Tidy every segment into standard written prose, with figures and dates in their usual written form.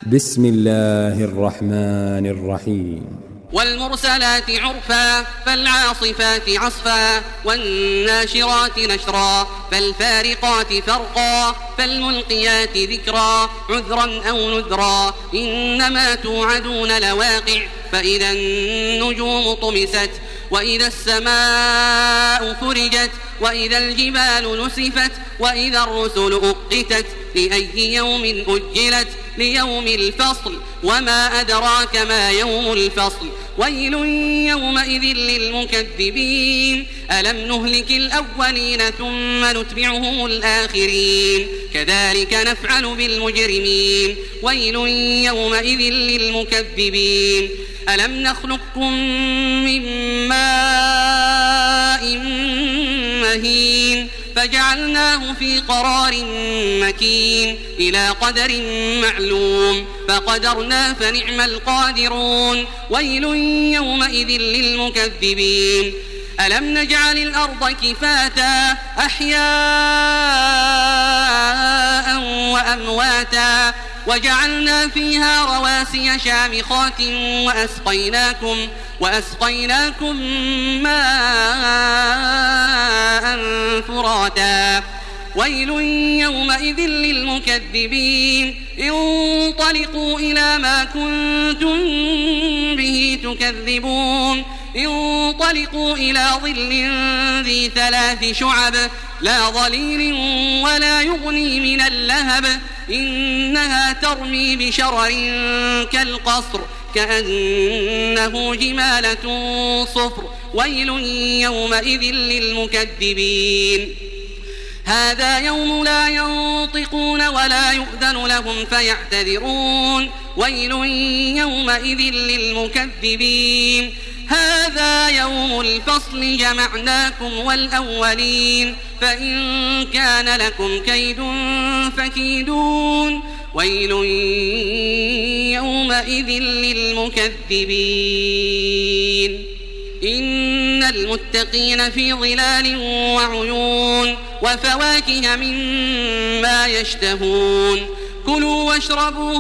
بسم الله الرحمن الرحيم. والمرسلات عرفا فالعاصفات عصفا والناشرات نشرا فالفارقات فرقا فالملقيات ذكرا عذرا أو نذرا إنما توعدون لواقع فإذا النجوم طمست وإذا السماء فرجت وإذا الجبال نسفت وإذا الرسل أقتت لأي يوم أجلت ليوم الفصل وما أدراك ما يوم الفصل ويل يومئذ للمكذبين ألم نهلك الأولين ثم نتبعهم الآخرين كذلك نفعل بالمجرمين ويل يومئذ للمكذبين ألم نخلقكم من ماء مهين فجعلناه في قرار مكين إلى قدر معلوم فقدرنا فنعم القادرون ويل يومئذ للمكذبين ألم نجعل الأرض كفاتا أحياء وأمواتا وجعلنا فيها رواسي شامخات وأسقيناكم ماء فراتا ويل يومئذ للمكذبين انطلقوا إلى ما كنتم به تكذبون انطلقوا إلى ظل ذي 3 شعب لا ظليل ولا يغني من اللهب إنها ترمي بشرر كالقصر كأنه جمالة صفر ويل يومئذ للمكذبين هذا يوم لا ينطقون ولا يؤذن لهم فيعتذرون ويل يومئذ للمكذبين هذا يوم الفصل جمعناكم والأولين فإن كان لكم كيد فكيدون ويل يومئذ للمكذبين إن المتقين في ظلال وعيون وفواكه مما يشتهون كلوا واشربوا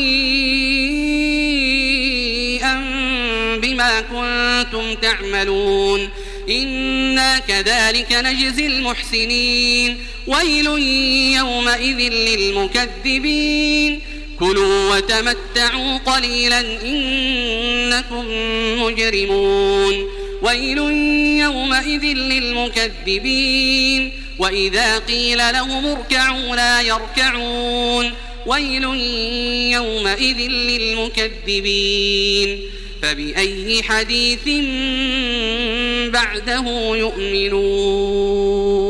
هنيئا بما كنتم تعملون إنا كذلك نجزي المحسنين ويل يومئذ للمكذبين كلوا وتمتعوا قليلا إنكم مجرمون ويل يومئذ للمكذبين وإذا قيل لهم اركعوا لا يركعون ويل يومئذ للمكذبين فبأي حديث بعده يؤمنون.